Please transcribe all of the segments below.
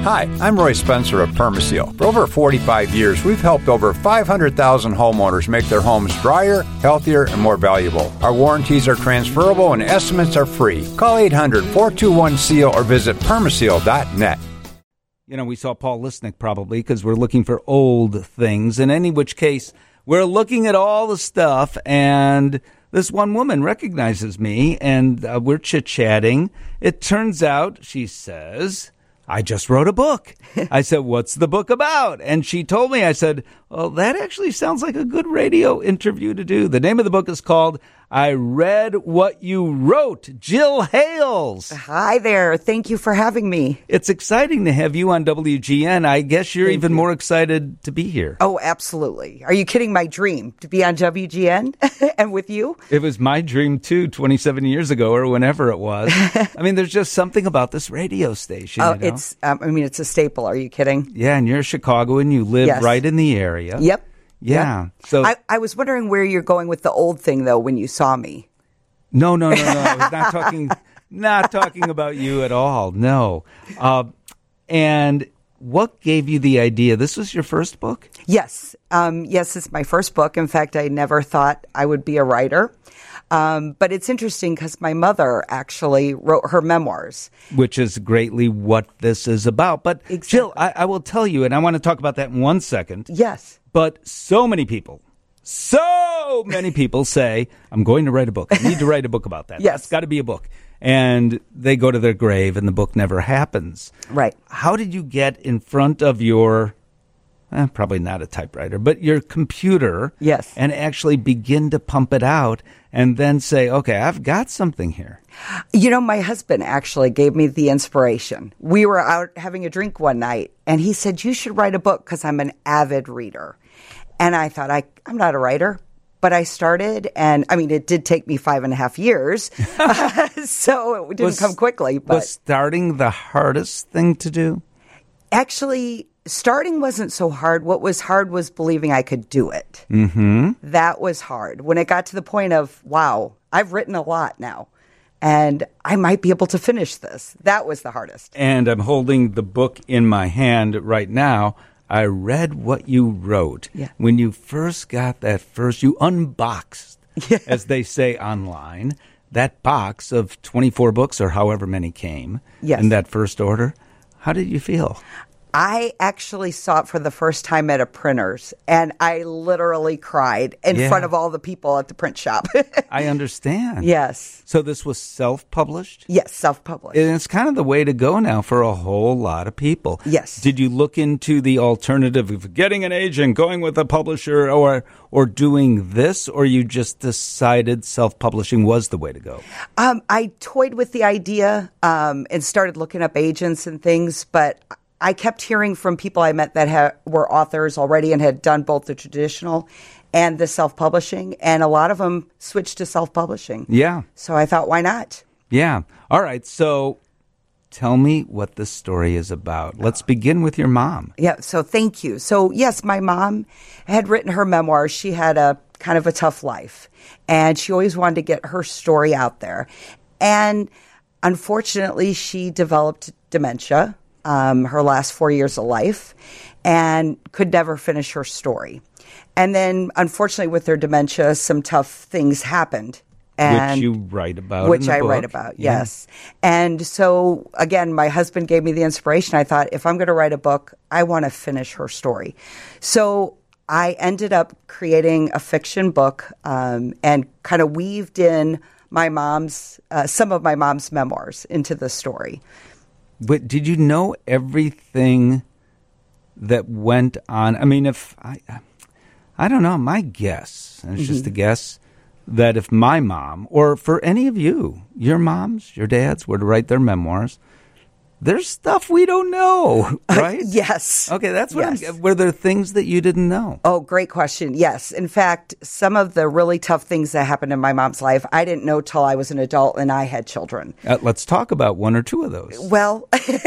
Hi, I'm Roy Spencer of Permaseal. For over 45 years, we've helped over 500,000 homeowners make their homes drier, healthier, and more valuable. Our warranties are transferable and estimates are free. Call 800-421-SEAL or visit permaseal.net. You know, we saw Paul Lisnick probably because we're looking for old things. In any which case, we're looking at all the stuff, and this one woman recognizes me, and we're chit-chatting. It turns out, she says, I just wrote a book. I said, what's the book about? And she told me, I said, well, that actually sounds like a good radio interview to do. The name of the book is called I Read What You Wrote. Jill Hales. Hi there. Thank you for having me. It's exciting to have you on WGN. I guess you're even more excited to be here. Oh, absolutely. Are you kidding? My dream to be on WGN and with you? It was my dream, too, 27 years ago or whenever it was. I mean, there's just something about this radio station. Oh, you know? It's a staple. Are you kidding? Yeah, and you're Chicagoan. You live right in the area. Yep. Yeah. Yep. So I was wondering where you're going with the old thing, though, when you saw me. No. I was not talking about you at all. No. And what gave you the idea? This was your first book? Yes. Yes, it's my first book. In fact, I never thought I would be a writer. But it's interesting because my mother actually wrote her memoirs. Which is greatly what this is about. But exactly. Jill, I will tell you, and I want to talk about that in 1 second. Yes. But so many people say, I'm going to write a book. I need to write a book about that. Yes. It's got to be a book. And they go to their grave and the book never happens. Right. How did you get in front of your, probably not a typewriter, but your computer? Yes. And actually begin to pump it out and then say, okay, I've got something here. You know, my husband actually gave me the inspiration. We were out having a drink one night, and he said, you should write a book because I'm an avid reader. And I thought, I'm not a writer. But I started, and I mean, it did take me 5.5 years, so it didn't come quickly. But was starting the hardest thing to do? Actually, starting wasn't so hard. What was hard was believing I could do it. Mm-hmm. That was hard. When it got to the point of, wow, I've written a lot now, and I might be able to finish this. That was the hardest. And I'm holding the book in my hand right now. I read what you wrote. Yeah. When you first got you unboxed, as they say online, that box of 24 books or however many came in that first order. How did you feel? I actually saw it for the first time at a printer's, and I literally cried in front of all the people at the print shop. I understand. Yes. So this was self-published? Yes, self-published. And it's kind of the way to go now for a whole lot of people. Yes. Did you look into the alternative of getting an agent, going with a publisher, or doing this, or you just decided self-publishing was the way to go? I toyed with the idea and started looking up agents and things, but I kept hearing from people I met that were authors already and had done both the traditional and the self-publishing, and a lot of them switched to self-publishing. Yeah. So I thought, why not? Yeah. All right. So tell me what this story is about. Let's begin with your mom. Yeah. So thank you. So yes, my mom had written her memoirs. She had a kind of a tough life, and she always wanted to get her story out there. And unfortunately, she developed dementia. Her last 4 years of life, and could never finish her story. And then, unfortunately, with her dementia, some tough things happened. Which you write about Which in the I book. write about, yes. And so, again, my husband gave me the inspiration. I thought, if I'm going to write a book, I want to finish her story. So I ended up creating a fiction book and kind of weaved in my mom's, some of my mom's memoirs into the story. But did you know everything that went on? I mean, if I don't know, my guess, and it's just a guess, that if my mom, or for any of you, your moms, your dads, were to write their memoirs, there's stuff we don't know, right? Yes. Okay, that's what were there things that you didn't know? Oh, great question. Yes. In fact, some of the really tough things that happened in my mom's life, I didn't know till I was an adult and I had children. Let's talk about one or two of those. Well,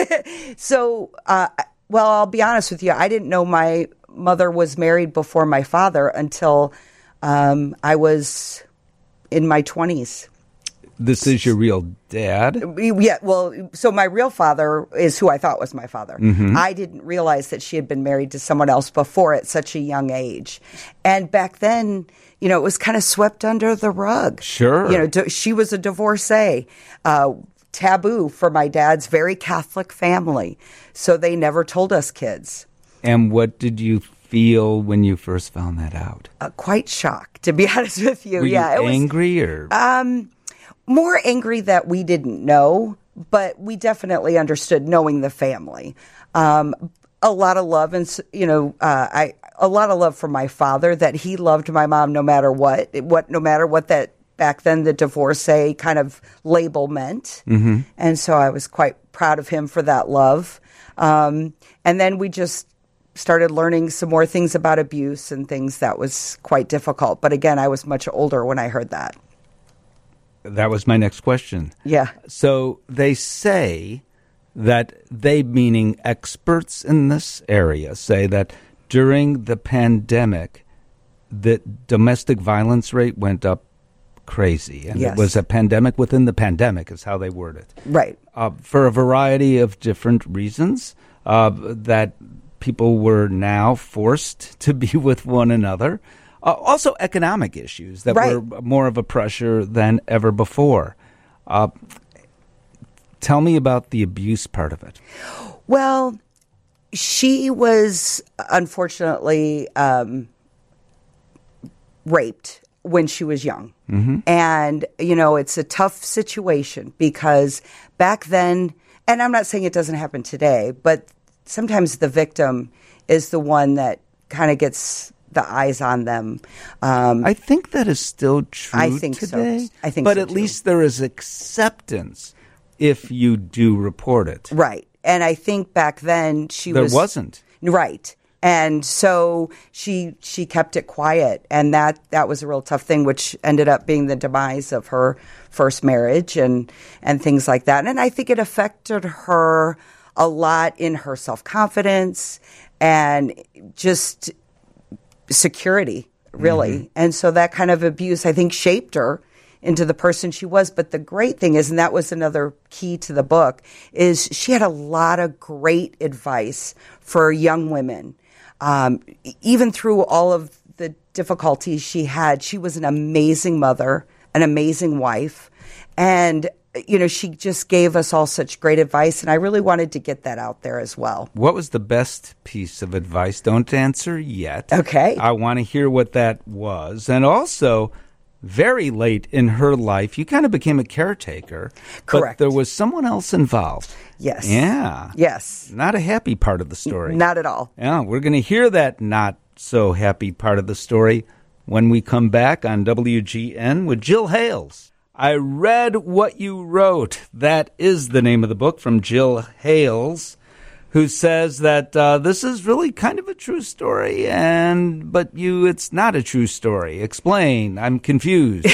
I'll be honest with you. I didn't know my mother was married before my father until I was in my 20s. This is your real dad? Yeah, well, so my real father is who I thought was my father. Mm-hmm. I didn't realize that she had been married to someone else before at such a young age. And back then, you know, it was kind of swept under the rug. Sure. You know, she was a divorcee. Taboo for my dad's very Catholic family. So they never told us kids. And what did you feel when you first found that out? Quite shocked, to be honest with you. Were you it angry or? More angry that we didn't know, but we definitely understood knowing the family. A lot of love, and a lot of love from my father, that he loved my mom no matter what, no matter what that back then the divorcee kind of label meant. Mm-hmm. And so I was quite proud of him for that love. And then we just started learning some more things about abuse and things that was quite difficult. But again, I was much older when I heard that. That was my next question. Yeah. So they say that they, meaning experts in this area, say that during the pandemic, the domestic violence rate went up crazy. And Yes. It was a pandemic within the pandemic is how they word it. Right. For a variety of different reasons, that people were now forced to be with one another. Also economic issues that Right. were more of a pressure than ever before. Tell me about the abuse part of it. Well, she was unfortunately raped when she was young. Mm-hmm. And, you know, it's a tough situation because back then, and I'm not saying it doesn't happen today, but sometimes the victim is the one that kind of gets the eyes on them. I think that is still true I think today. so. I think but so, at too. least there is acceptance if you do report it. Right. And I think back then There wasn't. Right. And so she kept it quiet, and that was a real tough thing, which ended up being the demise of her first marriage and things like that. And I think it affected her a lot in her self-confidence and just security, really. Mm-hmm. And so that kind of abuse, I think, shaped her into the person she was. But the great thing is, and that was another key to the book, is she had a lot of great advice for young women. Even through all of the difficulties she had, she was an amazing mother, an amazing wife. And, you know, she just gave us all such great advice. And I really wanted to get that out there as well. What was the best piece of advice? Don't answer yet. Okay. I want to hear what that was. And also, very late in her life, you kind of became a caretaker. Correct. But there was someone else involved. Yes. Yeah. Yes. Not a happy part of the story. Not at all. Yeah, we're going to hear that not so happy part of the story when we come back on WGN with Jill Hales. I read what you wrote. That is the name of the book from Jill Hales, who says that this is really kind of a true story, but it's not a true story. Explain. I'm confused.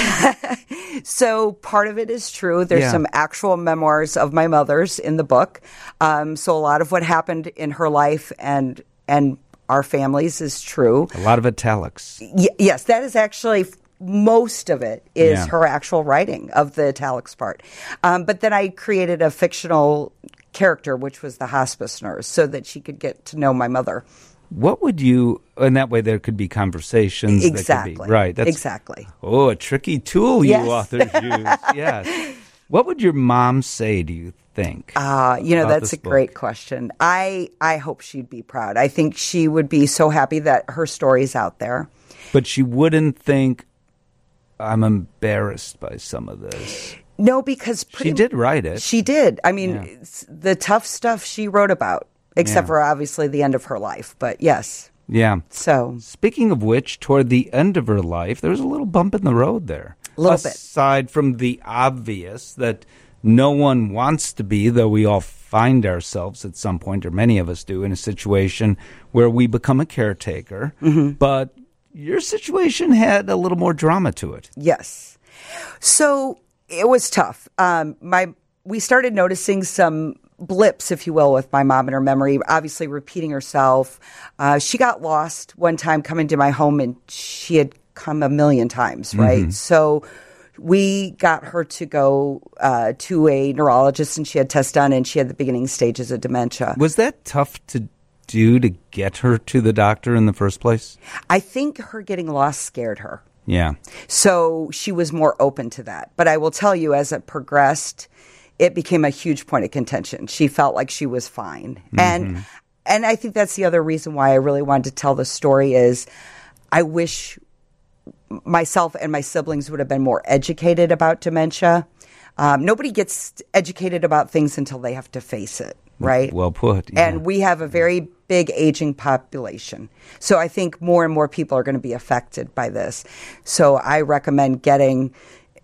So part of it is true. There's some actual memoirs of my mother's in the book. So a lot of what happened in her life and our families is true. A lot of italics. Yes, that is actually most of it is her actual writing of the italics part. But then I created a fictional character, which was the hospice nurse, so that she could get to know my mother. What would you, and that way there could be conversations. Exactly. That could be, right. Exactly. Oh, a tricky tool you authors use. Yes. What would your mom say, do you think? That's a great question. I hope she'd be proud. I think she would be so happy that her story's out there. But she wouldn't think, I'm embarrassed by some of this. No, because she did write it. She did. I mean, the tough stuff she wrote about, except for obviously the end of her life. But yes. Yeah. So speaking of which, toward the end of her life, there was a little bump in the road there. A little bit. Aside from the obvious that no one wants to be, though we all find ourselves at some point, or many of us do, in a situation where we become a caretaker. Mm-hmm. But your situation had a little more drama to it. Yes. So it was tough. We started noticing some blips, if you will, with my mom and her memory, obviously repeating herself. She got lost one time coming to my home, and she had come a million times, right? Mm-hmm. So we got her to go to a neurologist, and she had tests done, and she had the beginning stages of dementia. Was that tough to do to get her to the doctor in the first place? I think her getting lost scared her. Yeah. So she was more open to that. But I will tell you, as it progressed, it became a huge point of contention. She felt like she was fine. And I think that's the other reason why I really wanted to tell the story is I wish myself and my siblings would have been more educated about dementia. Nobody gets educated about things until they have to face it, right? Well put. Yeah. And we have a very big aging population. So I think more and more people are going to be affected by this. So I recommend getting,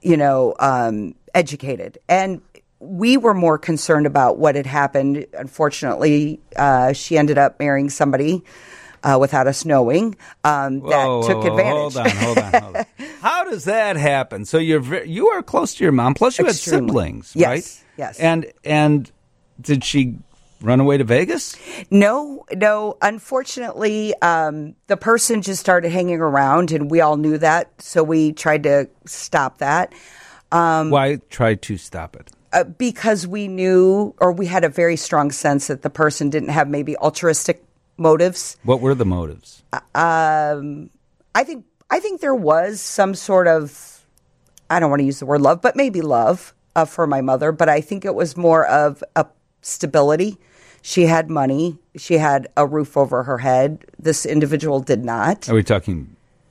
educated. And we were more concerned about what had happened. Unfortunately, she ended up marrying somebody without us knowing that took advantage. Hold on. How does that happen? So you are close to your mom, plus you Extremely. had siblings, Yes, right? yes. And did she run away to Vegas? No. Unfortunately, the person just started hanging around, and we all knew that, so we tried to stop that. Why try to stop it? Because we knew, or we had a very strong sense that the person didn't have maybe altruistic motives. What were the motives? I think there was some sort of, I don't want to use the word love, but maybe love for my mother. But I think it was more of a stability. She had money. She had a roof over her head. This individual did not. Are we talking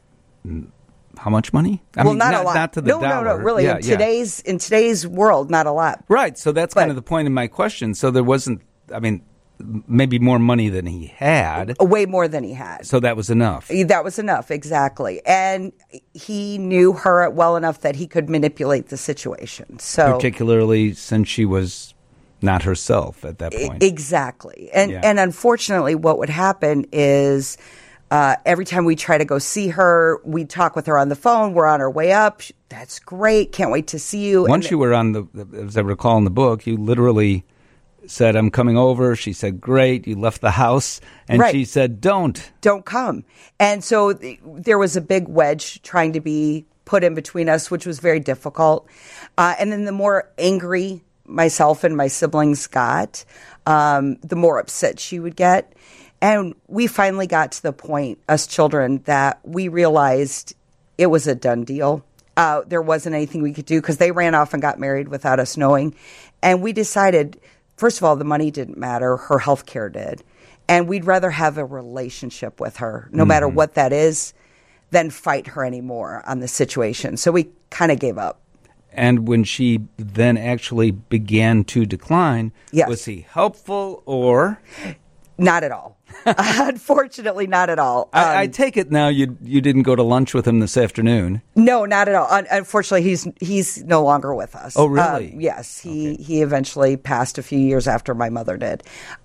how much money? Not a lot. Not to the dollar. No, really. Yeah, in today's world, not a lot. Right. So that's kind of the point of my question. So there wasn't, maybe more money than he had. Way more than he had. So that was enough. That was enough, exactly. And he knew her well enough that he could manipulate the situation. So particularly since she was not herself at that point. Exactly. And unfortunately, what would happen is every time we try to go see her, we talk with her on the phone. We're on our way up. That's great. Can't wait to see you. Once you were on as I recall in the book, you literally said, I'm coming over. She said, great. You left the house. And Right. she said, don't come. And so there was a big wedge trying to be put in between us, which was very difficult. And then the more angry myself and my siblings got, the more upset she would get. And we finally got to the point, us children, that we realized it was a done deal. There wasn't anything we could do because they ran off and got married without us knowing. And we decided, first of all, the money didn't matter. Her health care did. And we'd rather have a relationship with her, no matter what that is, than fight her anymore on the situation. So we kind of gave up. And when she then actually began to decline, Yes. was he helpful or? Not at all. Unfortunately, not at all. I take it now you didn't go to lunch with him this afternoon. No, not at all. Unfortunately, he's no longer with us. Oh, really? Yes. He eventually passed a few years after my mother did.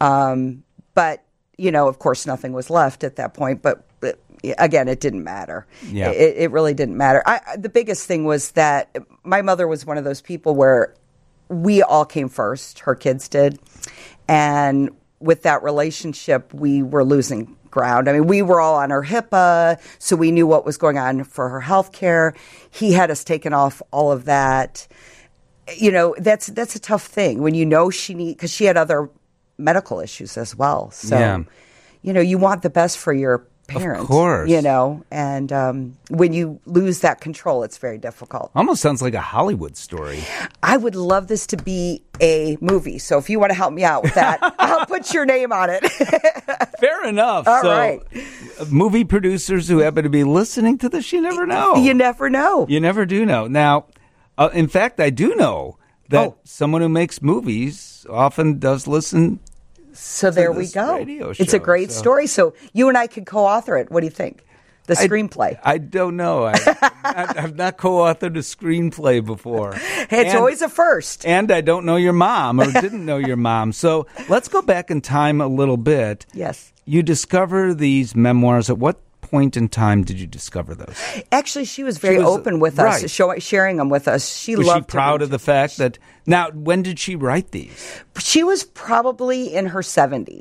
But, of course, nothing was left at that point. But again, it didn't matter. Yeah. It really didn't matter. The biggest thing was that my mother was one of those people where we all came first. Her kids did. And with that relationship, we were losing ground. I mean, we were all on her HIPAA, so we knew what was going on for her health care. He had us taken off all of that. That's a tough thing when because she had other medical issues as well. So, you want the best for your parents. Of course. And when you lose that control, it's very difficult. Almost sounds like a Hollywood story. I would love this to be a movie. So if you want to help me out with that, I'll put your name on it. Fair enough. All right. Movie producers who happen to be listening to this, you never know. You never know. You never do know. Now, in fact, I do know that someone who makes movies often does listen. So there we go. It's a great story. So you and I could co-author it. What do you think? The screenplay. I don't know. I've not co-authored a screenplay before. It's always a first. And I don't know your mom or didn't know your mom. So let's go back in time a little bit. Yes. You discover these memoirs. At what point in time did you discover those? Actually, she was very open with us, sharing them with us. Was she proud of the fact that... Now, when did she write these? She was probably in her 70s.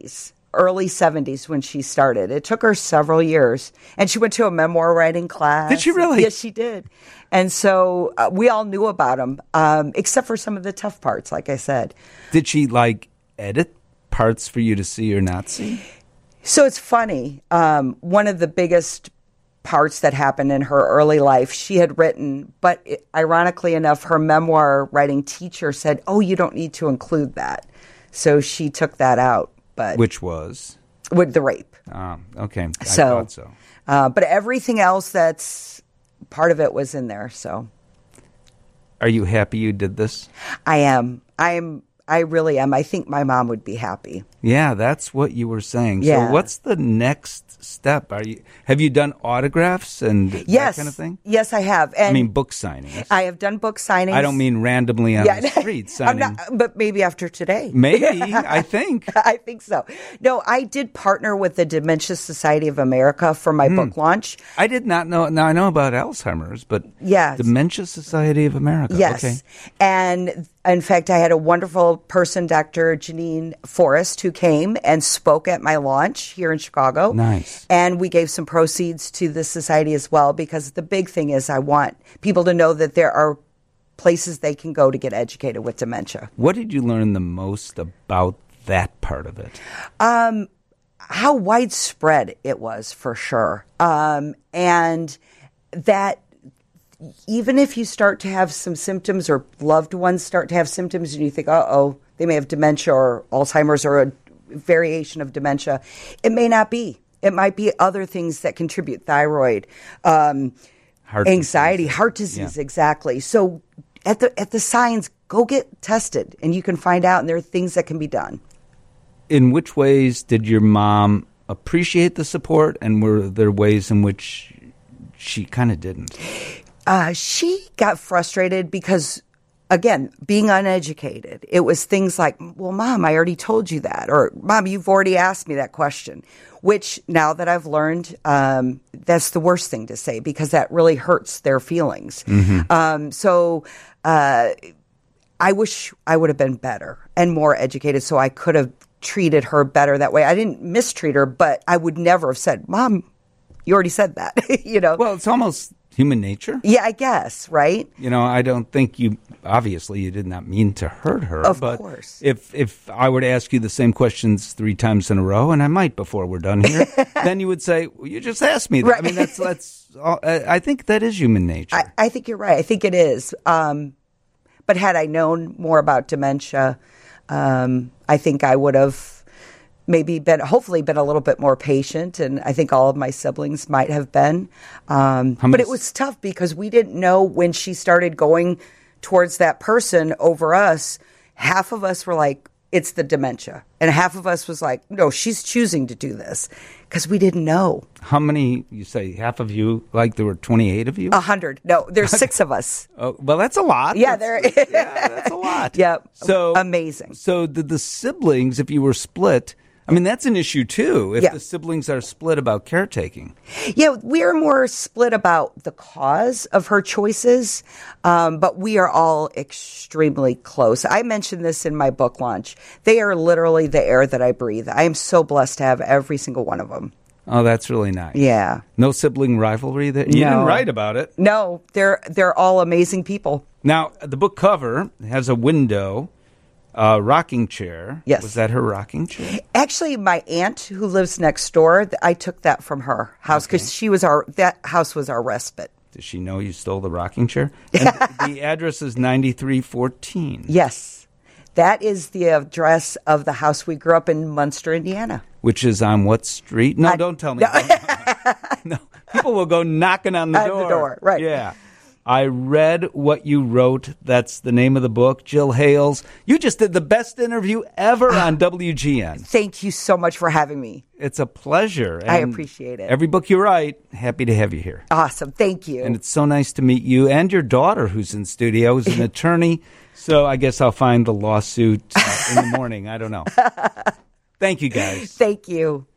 early 70s when she started. It took her several years. And she went to a memoir writing class. Did she really? Yes, she did. And so we all knew about them, except for some of the tough parts, like I said. Did she, edit parts for you to see or not see? So it's funny. One of the biggest parts that happened in her early life, she had written, but ironically enough, her memoir writing teacher said, "Oh, you don't need to include that." So she took that out. But which was? With the rape. Okay. I So, thought so. But everything else that's part of it was in there. So Are you happy you did this? I am. I really am. I think my mom would be happy. Yeah, that's what you were saying. Yeah. So what's the next step? Have you done autographs and that kind of thing? Yes, I have. And I mean book signings. I have done book signings. I don't mean randomly on the street signing. But maybe after today. Maybe, I think. I think so. No, I did partner with the Dementia Society of America for my book launch. I did not know. Now, I know about Alzheimer's, but yes. Dementia Society of America. Yes. Okay. And in fact, I had a wonderful person, Dr. Janine Forrest, who came and spoke at my launch here in Chicago. Nice. And we gave some proceeds to the society as well, because the big thing is I want people to know that there are places they can go to get educated with dementia. What did you learn the most about that part of it? How widespread it was, for sure. And that even if you start to have some symptoms or loved ones start to have symptoms and you think, uh-oh, they may have dementia or Alzheimer's or a variation of dementia, it may not be. It might be other things that contribute, thyroid, anxiety, heart disease, exactly. So at the signs, go get tested and you can find out, and there are things that can be done. In which ways did your mom appreciate the support, and were there ways in which she kind of didn't? She got frustrated because, again, being uneducated, it was things like, well, Mom, I already told you that, or Mom, you've already asked me that question, which now that I've learned, that's the worst thing to say because that really hurts their feelings. Mm-hmm. So I wish I would have been better and more educated so I could have treated her better that way. I didn't mistreat her, but I would never have said, Mom, you already said that, Well, it's almost human nature. Yeah, I guess, right? I don't think you did not mean to hurt her. Of course. If I were to ask you the same questions 3 times in a row, and I might before we're done here, then you would say, well, you just asked me that. Right. I mean, that's I think that is human nature. I think you're right. I think it is. But had I known more about dementia, I think I would have hopefully been a little bit more patient, and I think all of my siblings might have been. But it was tough because we didn't know when she started going towards that person over us. Half of us were like, it's the dementia. And half of us was like, no, she's choosing to do this, because we didn't know. How many, you say, half of you, there were 28 of you? 100. No, there's 6 of us. Oh, well, that's a lot. Yeah, that's a lot. Yeah, so amazing. So the siblings, if you were split, I mean, that's an issue, too, if the siblings are split about caretaking. Yeah, we're more split about the cause of her choices, but we are all extremely close. I mentioned this in my book launch. They are literally the air that I breathe. I am so blessed to have every single one of them. Oh, that's really nice. Yeah. No sibling rivalry there? You didn't write about it. No, they're all amazing people. Now, the book cover has a window. Rocking chair. Yes. Was that her rocking chair? Actually, my aunt who lives next door, I took that from her house because that house was our respite. Does she know you stole the rocking chair? And the address is 9314. Yes. That is the address of the house we grew up in, Munster, Indiana. Which is on what street? No, don't tell me. No. People will go knocking on the door. At the door, right. Yeah. I read what you wrote. That's the name of the book. Jill Hales, you just did the best interview ever on WGN. Thank you so much for having me. It's a pleasure. And I appreciate it. Every book you write, happy to have you here. Awesome. Thank you. And it's so nice to meet you and your daughter, who's in studio, is an attorney. So I guess I'll find the lawsuit in the morning. I don't know. Thank you, guys. Thank you.